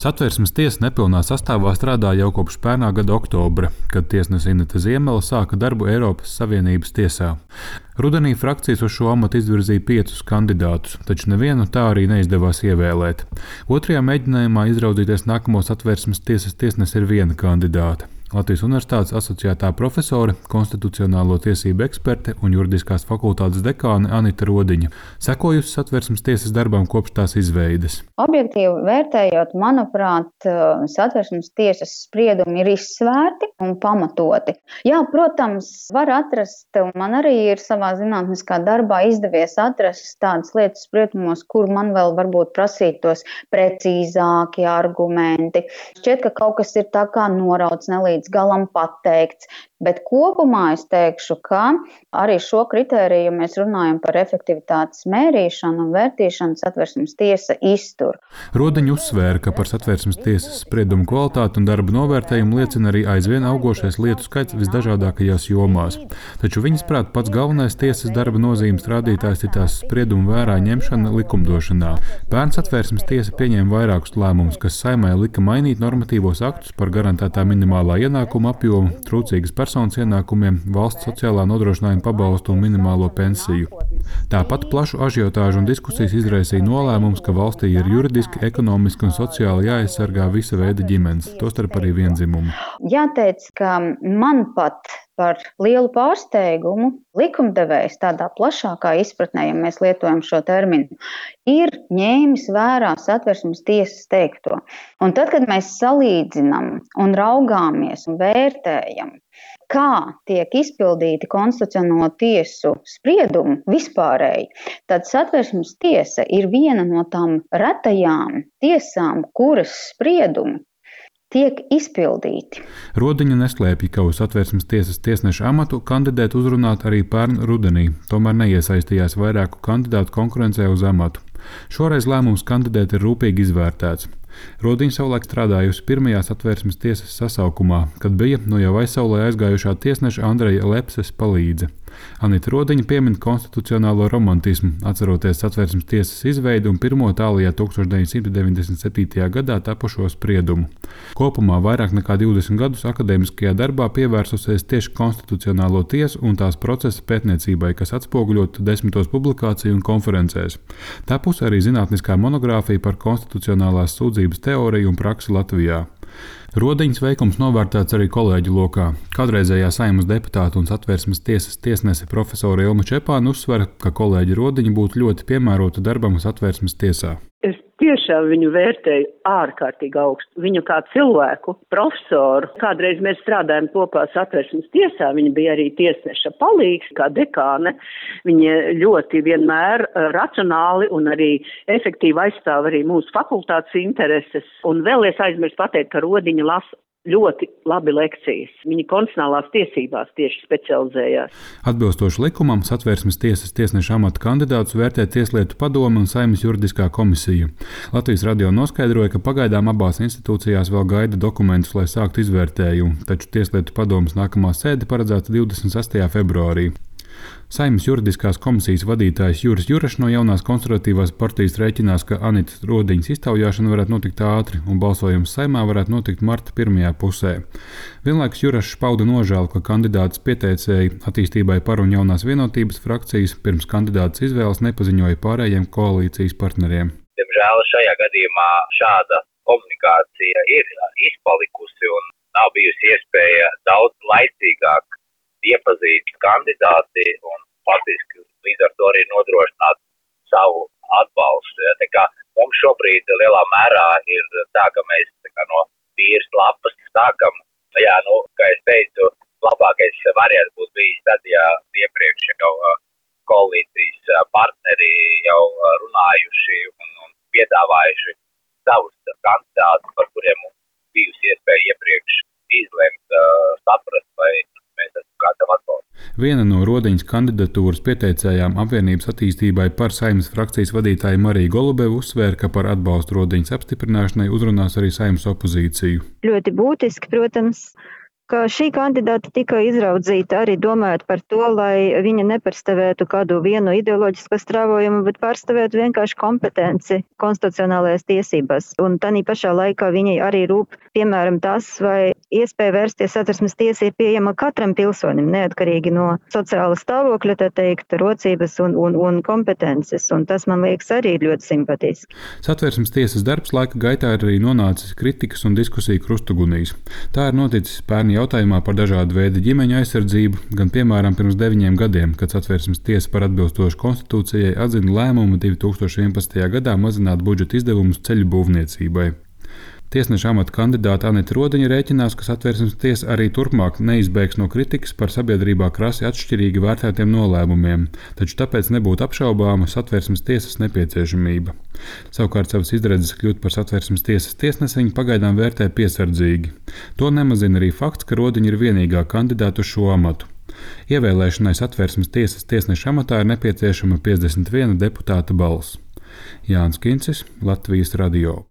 Satversmes tiesa nepilnā sastāvā strādā jau kopš pērnā gada oktobra, kad tiesnese Inete Ziemele sāka darbu Eiropas Savienības tiesā. Rudenī frakcijas uz šo amatu izvirzīja 5 kandidātus, taču nevienu tā arī neizdevās ievēlēt. Otrajā mēģinājumā izraudzīties nākamo Satversmes tiesas tiesnesi ir viena kandidāte. Latvijas Universitātes asociētā profesore, konstitucionālo tiesību eksperte un juridiskās fakultātes dekāne Anita Rodiņa, sekojusi Satversmes tiesas darbam kopš tās izveides. Objektīvi vērtējot, manuprāt, Satversmes tiesas spriedumi ir izsvērti un pamatoti. Jā, protams, var atrast, un man arī ir savā zinātniskā darbā izdevies atrast tādas lietas spriedumos, kur man vēl varbūt prasītos precīzāki argumenti. Šķiet, ka kaut kas ir tā kā norauts nelīdz galam pateikts, bet kopumā es teikšu, ka arī šo kritēriju, ja mēs runājam par efektivitātes mērīšanu un vērtīšanu, Satversmes tiesa iztur. Rodiņa uzsvēra, ka par Satversmes tiesas spriedumu kvalitāti un darba novērtējumu liecina arī aizvien augošais lietu skaits visdažādākajās jomās. Taču viņas prāt pats galvenais tiesas darba nozīmes rādītājs ir tās spriedumu vērā ņemšana likumdošanā. Pērn Satversmes tiesa pieņēma vairākus lēmumus, kas Saeimai lika mainīt normatīvos aktus par garantētā minimālā ienākuma apjomu, trūcīgas personas ienākumiem, valsts sociālā nodrošinājuma pabalstu un minimālo pensiju. Tāpat plašu ažiotāžu un diskusijas izraisīja nolēmums, ka valstī ir juridiski, ekonomiski un sociāli jāaizsargā visa veida ģimenes, tostarp arī viendzimumu. Jāteic, ka man pat par lielu pārsteigumu likumdevējs tādā plašākā izpratnē, ja mēs lietojam šo terminu, ir ņēmis vērā Satversmes tiesas teikto. Un tad, kad mēs salīdzinām un raugāmies un vērtējam, kā tiek izpildīti konstitucionālo tiesu spriedumi vispārēji, tad Satversmes tiesa ir viena no tām retajām tiesām, kuras spriedumi tiek izpildīti. Rodiņa neslēpj, ka uz Satversmes tiesas tiesneša amatu kandidēt uzrunāt arī pērn rudenī, tomēr neiesaistījās vairāku kandidātu konkurencē uz amatu. Šoreiz lēmums kandidēt ir rūpīgi izvērtēts. Rodiņa savulaik strādājusi pirmajā Satversmes tiesas sasaukumā, kad bija no jau aizsaulē aizgājušā tiesneša Andreja Lepses palīdze. Anita Rodiņa piemin konstitucionālo romantismu, atceroties Satversmes tiesas izveidi un pirmo tālajā 1997. gadā tapušo spriedumu. Kopumā vairāk nekā 20 gadus akadēmiskajā darbā pievērsusies tieši konstitucionālo tiesu un tās procesa pētniecībai, kas atspoguļotu 10 publikāciju un konferencēs. Tapusi arī zinātniskā monogrāfija par konstitucionālās sūdzības teoriju un praksi Latvijā. Rodiņas veikums novērtēts arī kolēģu lokā. Kādreizējā Saeimas deputāta un Satversmes tiesas tiesnese profesore Ilma Čepāne uzsver, ka kolēģi Rodiņa būtu ļoti piemērota darbam Satversmes tiesā. Es tiešām viņu vērtēju ārkārtīgi augstu. Viņu kā cilvēku, profesoru. Kādreiz mēs strādājām kopā Satversmes tiesā, viņa bija arī tiesneša palīgs, kā dekāne. Viņa ļoti vienmēr racionāli un arī efektīvi aizstāv arī mūsu fakultātes intereses. Un vēl es aizmirstu pateikt, ka Rodiņa lasa ļoti labi lekcijas. Viņa konstitucionālās tiesībās tieši specializējās. Atbilstoši likumam, Satversmes tiesas tiesneša amata kandidātus vērtē Tieslietu padome un Saeimas juridiskā komisija. Latvijas radio noskaidroja, ka pagaidām abās institūcijās vēl gaida dokumentus, lai sāktu izvērtējumu, taču Tieslietu padomes nākamā sēde paredzēta 26. februārī. Saeimas juridiskās komisijas vadītājs Juris Jurašs no jaunās konservatīvās partijas rēķinās, ka Anitas Rodiņas iztaujāšana varētu notikt ātri un balsojums Saeimā varētu notikt marta pirmajā pusē. Vienlaikus Jurašs pauda nožēlu, ka kandidātas pieteicēji attīstībai par un jaunās vienotības frakcijas pirms kandidātas izvēles nepaziņoja pārējiem koalīcijas partneriem. Diemžēl šajā gadījumā šāda komunikācija ir izpalikusi un nav bijusi iespēja daudz laicīgāk iepazīt kandidāti un faktiski līdz ar to arī nodrošināt savu atbalstu. Ja, tā kā mums šobrīd lielā mērā ir tā, ka mēs no tīras lapas sākam. Jā, kā es teicu, labākais variants būtu bijis tad, ja iepriekš jau koalīcijas partneri jau runājuši un piedāvājuši savus kandidātus, par kuriem mums bijusi iespēja iepriekš izlemt, saprast, vai mēs esam gatavi atbalstīt. Viena no Rodiņas kandidatūras pieteicējām apvienības attīstībai par Saeimas frakcijas vadītāju Mariju Golubevu uzsvēra, ka par atbalstu Rodiņas apstiprināšanai uzrunās arī Saeimas opozīciju. Ļoti būtiski, protams, ka šī kandidāta tika izraudzīta arī domājot par to, lai viņa nepārstāvētu kādu vienu ideoloģisku strāvojumu, bet pārstāvētu vienkārši kompetenci konstitucionālajās tiesībās. Un tādā pašā laikā viņai arī rūp, piemēram, tas, vai iespēja vērsties Satversmes tiesā ir pieejama katram pilsonim, neatkarīgi no sociāla stāvokļa, tā teikt, rocības un kompetences. Un tas, man liekas, arī ir ļoti simpatiski. Satversmes tiesas darbs laika gaitā ir arī nonācis kritikas un diskusiju krustugunīs. Tā ir noticis pērn jautājumā par dažādu veidu ģimeņu aizsardzību, gan piemēram pirms 9 gadiem, kad Satversmes tiesa par atbilstošu konstitūcijai atzina lēmumu 2011. gadā mazināt budžeta izdevumus ceļu būvniecībai. Tiesneša amata kandidāte Anita Rodiņa rēķinās, ka Satversmes tiesa arī turpmāk neizbēgs no kritikas par sabiedrībā krasi atšķirīgi vērtētiem nolēmumiem, taču tāpēc nebūtu apšaubāma Satversmes tiesas nepieciešamība. Savukārt savas izredzes kļūt par Satversmes tiesas tiesnesi viņa pagaidām vērtē piesardzīgi. To nemazina arī fakts, ka Rodiņa ir vienīgā kandidāta uz šo amatu. Ievēlēšanai Satversmes tiesas tiesneša amatā ir nepieciešama 51 deputāta balss. Jānis Kincis, Latvijas radio.